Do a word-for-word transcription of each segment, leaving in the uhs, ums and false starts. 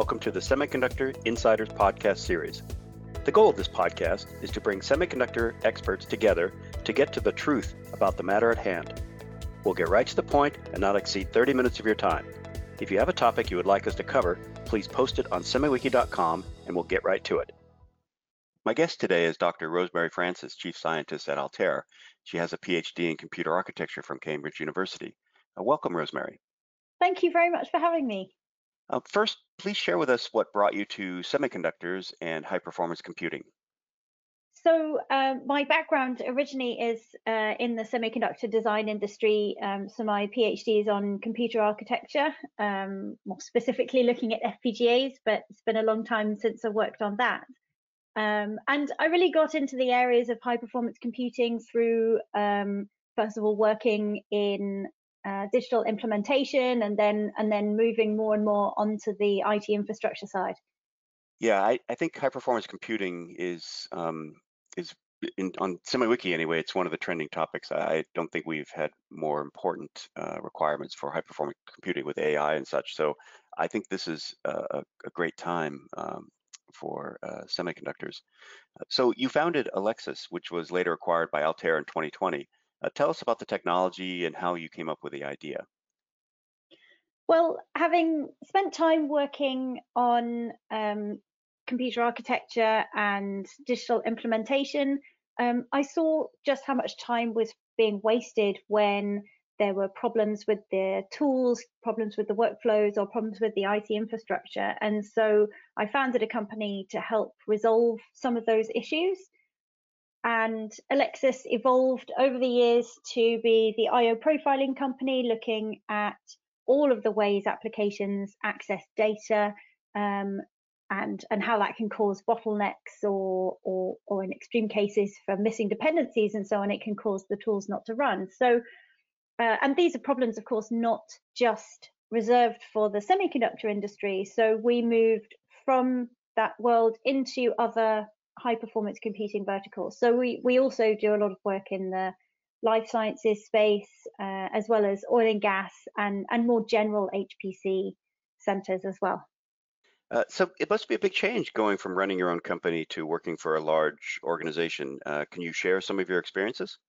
welcome to the Semiconductor Insiders podcast series. The goal of this podcast is to bring semiconductor experts together to get to the truth about the matter at hand. We'll get right to the point and not exceed thirty minutes of your time. If you have a topic you would like us to cover, please post it on semiwiki dot com and we'll get right to it. My guest today is Doctor Rosemary Francis, Chief Scientist at Altair. She has a P H D in Computer Architecture from Cambridge University. Uh, welcome, Rosemary. Thank you very much for having me. Uh, first, please share with us what brought you to semiconductors and high-performance computing. So um, my background originally is uh, in the semiconductor design industry. Um, so my P H D is on computer architecture, um, more specifically looking at F P G As, but it's been a long time since I worked on that. Um, and I really got into the areas of high-performance computing through, um, first of all, working in Uh, digital implementation, and then and then moving more and more onto the I T infrastructure side. Yeah, I, I think high performance computing is um, is in, on SemiWiki anyway. It's one of the trending topics. I don't think we've had more important uh, requirements for high performance computing with A I and such. So I think this is a, a great time um, for uh, semiconductors. So you founded Alexis, which was later acquired by Altair in twenty twenty. Uh, tell us about the technology and how you came up with the idea. Well, having spent time working on um, computer architecture and digital implementation, um, I saw just how much time was being wasted when there were problems with the tools, problems with the workflows, or problems with the I T infrastructure. And so I founded a company to help resolve some of those issues. And Alexis evolved over the years to be the I O profiling company, looking at all of the ways applications access data, um, and and how that can cause bottlenecks, or, or or in extreme cases for missing dependencies and so on, it can cause the tools not to run. So, uh, and these are problems, of course, not just reserved for the semiconductor industry. So we moved from that world into other high performance computing verticals. So we, we also do a lot of work in the life sciences space, uh, as well as oil and gas and, and more general H P C centers as well. Uh, so it must be a big change going from running your own company to working for a large organization. Uh, can you share some of your experiences?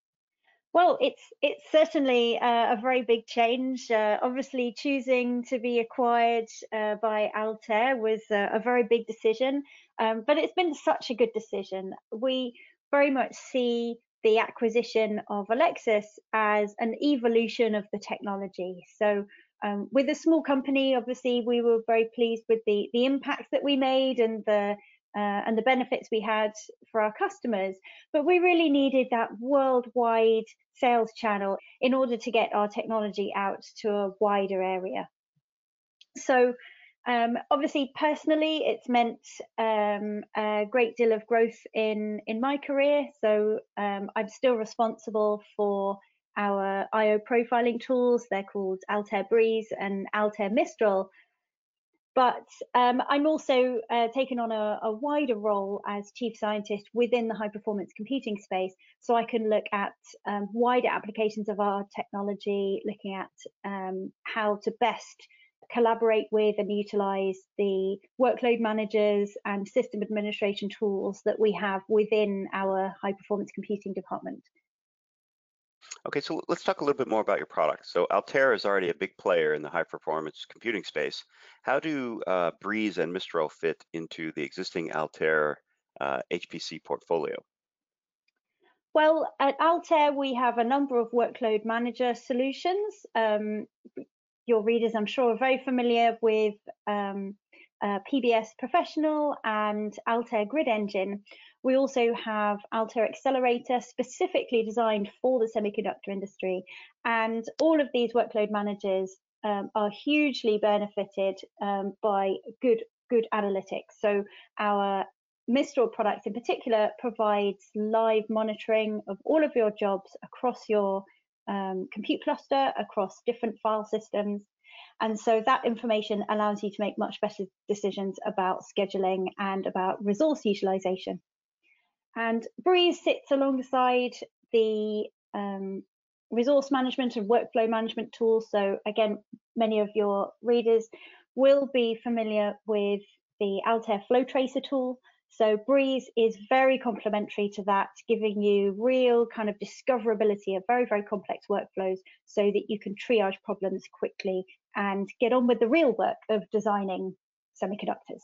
Well, it's it's certainly uh, a very big change. Uh, obviously, choosing to be acquired uh, by Altair was a, a very big decision, um, but it's been such a good decision. We very much see the acquisition of Alexis as an evolution of the technology. So, um, with a small company, obviously, we were very pleased with the the impact that we made and the uh, and the benefits we had for our customers, but we really needed that worldwide sales channel in order to get our technology out to a wider area. So um, obviously, personally, it's meant um, a great deal of growth in, in my career. So um, I'm still responsible for our I O profiling tools. They're called Altair Breeze and Altair Mistral. But um, I'm also uh, taken on a, a wider role as chief scientist within the high performance computing space. So I can look at um, wider applications of our technology, looking at um, how to best collaborate with and utilize the workload managers and system administration tools that we have within our high performance computing department. Okay, so let's talk a little bit more about your product. So Altair is already a big player in the high performance computing space. How do uh, Breeze and Mistral fit into the existing Altair uh, H P C portfolio? Well, at Altair, we have a number of workload manager solutions. Um, your readers, I'm sure, are very familiar with um, uh, P B S Professional and Altair Grid Engine. We also have Altair Accelerator, specifically designed for the semiconductor industry. And all of these workload managers um, are hugely benefited um, by good, good analytics. So our Mistral product in particular provides live monitoring of all of your jobs across your um, compute cluster, across different file systems. And so that information allows you to make much better decisions about scheduling and about resource utilization. And Breeze sits alongside the um, resource management and workflow management tools. So again, many of your readers will be familiar with the Altair Flow Tracer tool. So Breeze is very complementary to that, giving you real kind of discoverability of very, very complex workflows so that you can triage problems quickly and get on with the real work of designing semiconductors.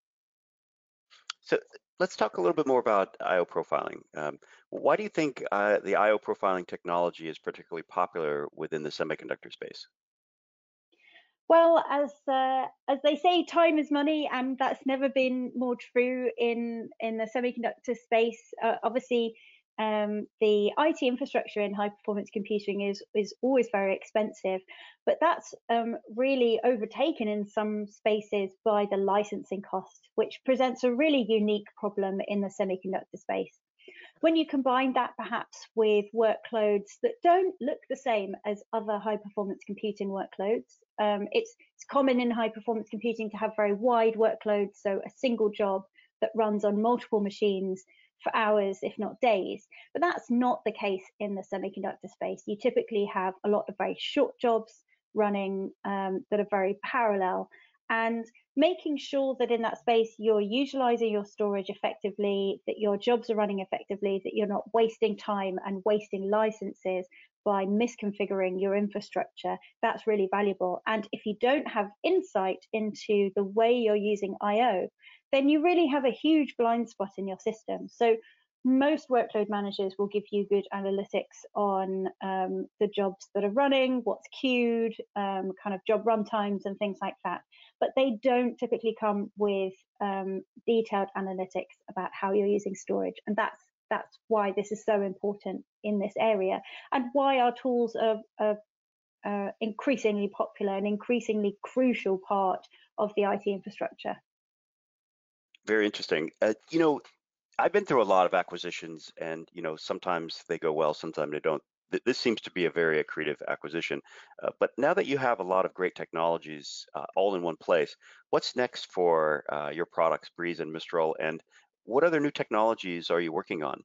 So let's talk a little bit more about I O profiling. Um, why do you think uh, the I O profiling technology is particularly popular within the semiconductor space? Well, as uh, as they say, time is money, and that's never been more true in in the semiconductor space. Uh, obviously, um, the I T infrastructure in high performance computing is is always very expensive, but that's um, really overtaken in some spaces by the licensing cost, which presents a really unique problem in the semiconductor space. When you combine that perhaps with workloads that don't look the same as other high performance computing workloads, um, it's, it's common in high performance computing to have very wide workloads, so a single job that runs on multiple machines for hours, if not days. But that's not the case in the semiconductor space. You typically have a lot of very short jobs running um, that are very parallel. And making sure that in that space you're utilizing your storage effectively, that your jobs are running effectively, that you're not wasting time and wasting licenses by misconfiguring your infrastructure, that's really valuable. And if you don't have insight into the way you're using I O, then you really have a huge blind spot in your system. So most workload managers will give you good analytics on um, the jobs that are running, what's queued, um, kind of job run times and things like that. But they don't typically come with um, detailed analytics about how you're using storage. And that's that's why this is so important in this area, and why our tools are, are uh, increasingly popular and increasingly crucial part of the I T infrastructure. Very interesting. Uh, you know, I've been through a lot of acquisitions, and you know, sometimes they go well, sometimes they don't. Th- This seems to be a very accretive acquisition. Uh, but now that you have a lot of great technologies uh, all in one place, what's next for uh, your products, Breeze and Mistral, and what other new technologies are you working on?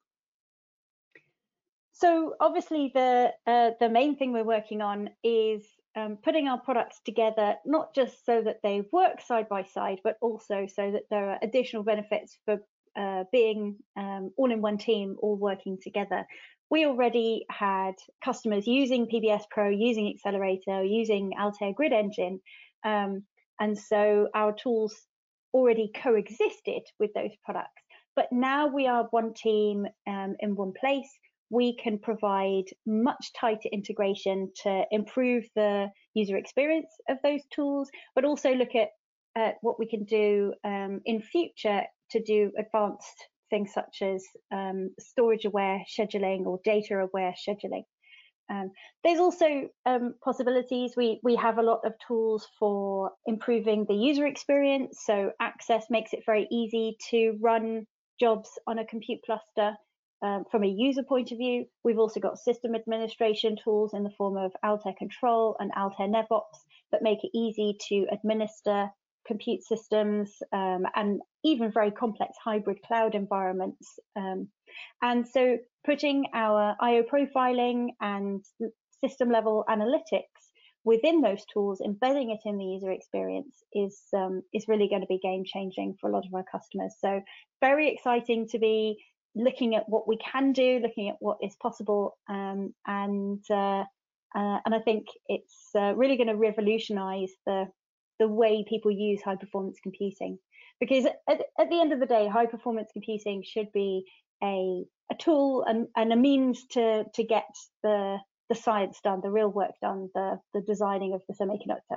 So obviously the uh, the main thing we're working on is um, putting our products together, not just so that they work side by side, but also so that there are additional benefits for uh, being um, all in one team, all working together. We already had customers using P B S Pro, using Accelerator, using Altair Grid Engine, um, and so our tools already coexisted with those products. But now we are one team um, in one place. We can provide much tighter integration to improve the user experience of those tools, but also look at uh, what we can do um, in future to do advanced things such as um, storage aware scheduling or data aware scheduling. Um, there's also um, possibilities. We, we have a lot of tools for improving the user experience. So Access makes it very easy to run jobs on a compute cluster. Um, from a user point of view, we've also got system administration tools in the form of Altair Control and Altair NevOps that make it easy to administer compute systems um, and even very complex hybrid cloud environments. Um, and so putting our I O profiling and system level analytics within those tools, embedding it in the user experience is um, is really going to be game changing for a lot of our customers. So very exciting to be looking at what we can do, looking at what is possible, um, and uh, uh, and I think it's uh, really going to revolutionize the the way people use high performance computing. Because at, at the end of the day, high performance computing should be a a tool and, and a means to to get the the science done, the real work done, the the designing of the semiconductor.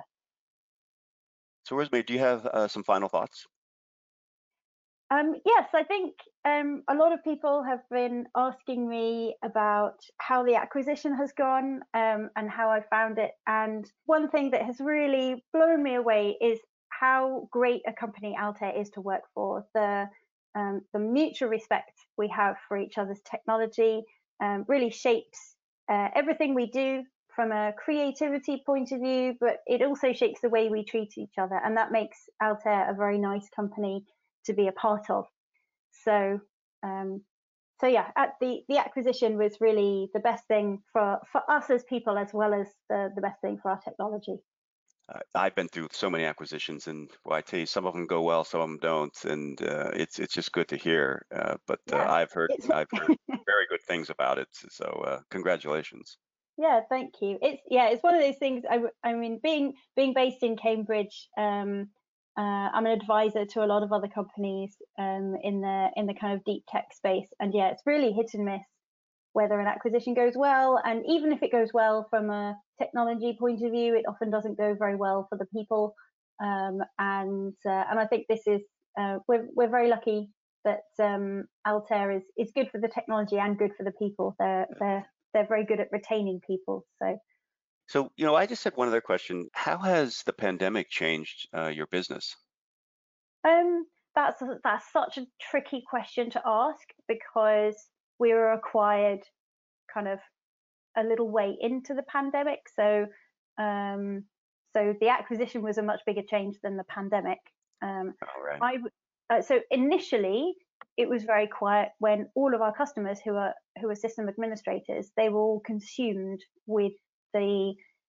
So, Rosemary, do you have uh, some final thoughts? Um, yes, I think um, a lot of people have been asking me about how the acquisition has gone um, and how I found it. And one thing that has really blown me away is how great a company Altair is to work for. The um, the mutual respect we have for each other's technology um, really shapes uh, everything we do from a creativity point of view, but it also shapes the way we treat each other. And that makes Altair a very nice company to be a part of. So, um, so yeah, at the the acquisition was really the best thing for for us as people, as well as the the best thing for our technology. uh, I've been through so many acquisitions, and well, I tell you, some of them go well, some of them don't, and uh, it's it's just good to hear. Uh, but uh, Yeah, I've heard it's I've heard very good things about it. So uh, congratulations. yeah, thank you. It's yeah, it's one of those things. I, w- I mean, being being based in Cambridge, um, uh, I'm an advisor to a lot of other companies um, in the in the kind of deep tech space, and yeah, it's really hit and miss whether an acquisition goes well. And even if it goes well from a technology point of view, it often doesn't go very well for the people. Um, and uh, and I think this is uh, we're we're very lucky that um, Altair is is good for the technology and good for the people. They're they're they're very good at retaining people. So So, you know, I just had one other question. How has the pandemic changed uh, your business? um, that's that's such a tricky question to ask because we were acquired kind of a little way into the pandemic. So um, so the acquisition was a much bigger change than the pandemic. Um, All right. I uh, so initially it was very quiet when all of our customers who are who are system administrators, they were all consumed with the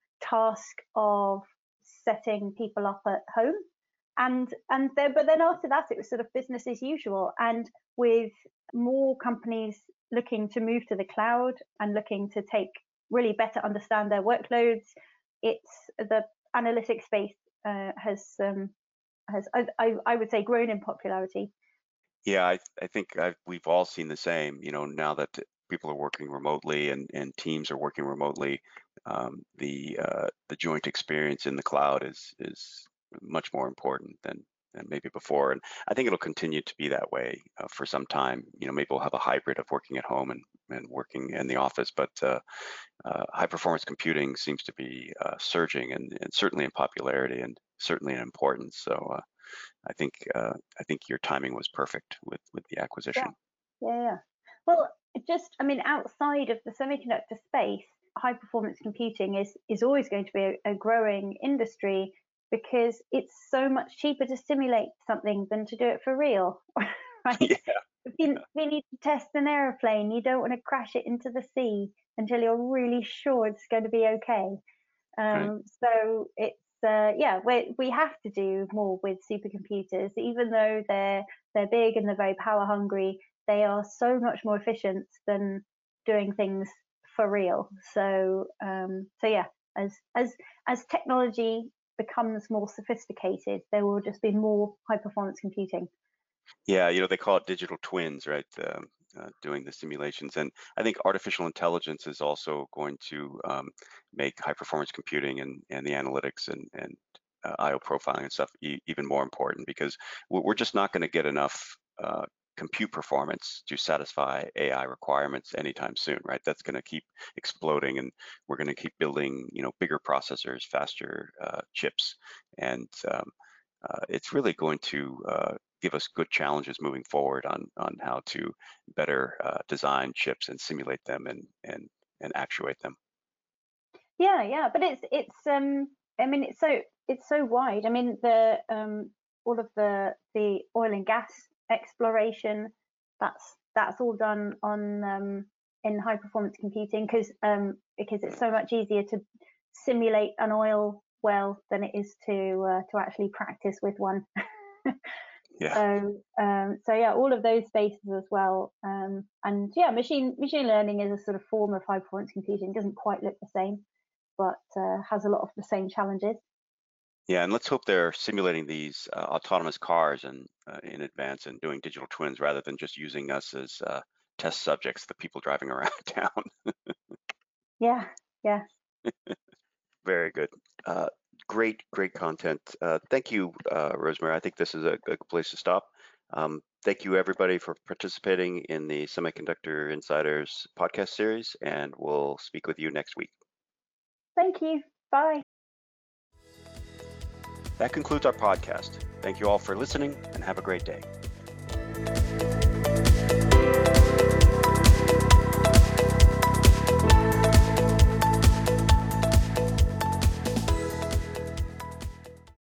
task of setting people up at home. And and then but then after that it was sort of business as usual. And with more companies looking to move to the cloud and looking to take really better understand their workloads, it's the analytics space uh, has um, has I, I, I would say grown in popularity. Yeah, I I think I've, we've all seen the same. You know, now that people are working remotely and and teams are working remotely, um, the uh, the joint experience in the cloud is is much more important than than maybe before. And I think it'll continue to be that way uh, for some time. You know, maybe we'll have a hybrid of working at home and and working in the office, but uh, uh, high performance computing seems to be uh, surging and, and certainly in popularity and certainly in importance. So. Uh, I think uh, I think your timing was perfect with with the Yeah, acquisition. yeah, yeah. Well, just I mean, outside of the semiconductor space, high performance computing is is always going to be a, a growing industry because it's so much cheaper to simulate something than to do it for real, right? Yeah, If you, if you need to test an airplane, you don't want to crash it into the sea until you're really sure it's going to be okay. right. Um, so it's uh, yeah, we we have to do more with supercomputers, even though they're they're big and they're very power hungry. They are so much more efficient than doing things for real. So um, so yeah, as as as technology becomes more sophisticated, there will just be more high performance computing. Yeah, you know they call it digital twins, right? Um, uh, doing the simulations, and I think artificial intelligence is also going to um, make high performance computing and and the analytics and and uh, I O profiling and stuff e- even more important because we're we're just not going to get enough. Uh, compute performance to satisfy A I requirements anytime soon, right? That's going to keep exploding, and we're going to keep building, you know, bigger processors, faster uh, chips, and um, uh, it's really going to uh, give us good challenges moving forward on on how to better uh, design chips and simulate them and and and actuate them. Yeah, yeah, but it's it's um I mean it's so it's so wide. I mean the um all of the the oil and gas exploration, that's that's all done on um in high performance computing because um because it's so much easier to simulate an oil well than it is to uh, to actually practice with one. Yeah, So um so yeah, all of those spaces as well. Um and yeah, machine machine learning is a sort of form of high performance computing. It doesn't quite look the same but uh, has a lot of the same challenges. yeah, and let's hope they're simulating these uh, autonomous cars and uh, in advance and doing digital twins rather than just using us as uh, test subjects, the people driving around town. Yeah, yeah. Very good. Uh, great, great content. Uh, thank you, uh, Rosemary. I think this is a good place to stop. Um, thank you, everybody, for participating in the Semiconductor Insiders podcast series, and we'll speak with you next week. Thank you. Bye. That concludes our podcast. Thank you all for listening, and have a great day.